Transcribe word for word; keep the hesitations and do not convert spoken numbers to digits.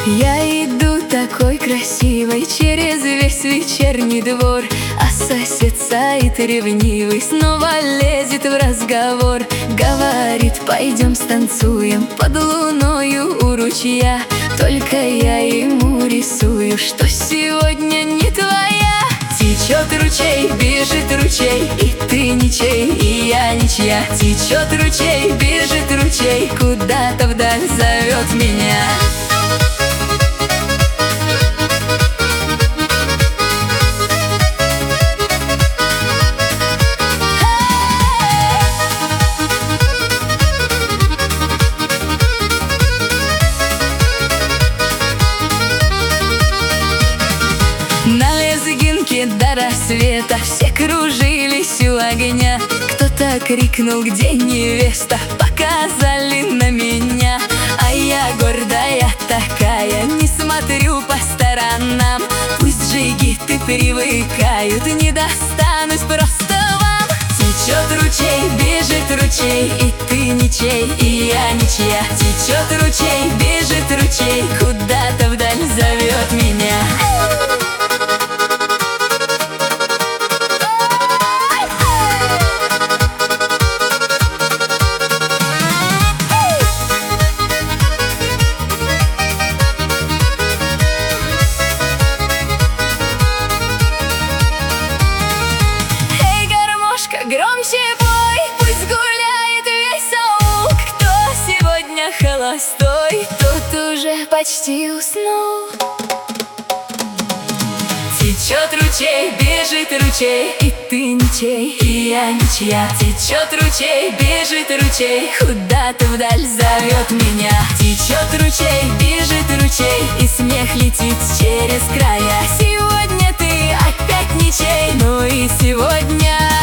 Я иду такой красивой через весь вечерний двор, а сосед стоит ревнивый, снова лезет в разговор. Говорит: пойдем станцуем под луною у ручья. Только я ему рисую, что сегодня не твоя. Течет ручей, бежит ручей, и ты ничей, и я ничья. Течет ручей, бежит ручей, куда-то вдаль зовет меня. На лезгинке до рассвета все кружились у огня. Кто-то крикнул: где невеста? Показали на меня. А я гордая такая, не смотрю по сторонам. Пусть джигиты привыкают, не достанусь просто вам. Течет ручей, бежит ручей, и ты ничей, и я ничья. Течет ручей, бежит ручей, куда-то вдаль зовет меня. Громче бой, пусть гуляет весь аул. Кто сегодня холостой, тот уже почти уснул. Течет ручей, бежит ручей, и ты ничей, и я ничья. Течет ручей, бежит ручей, куда-то вдаль зовет меня. Течет ручей, бежит ручей, и смех летит через края. Сегодня ты опять ничей, ну и сегодня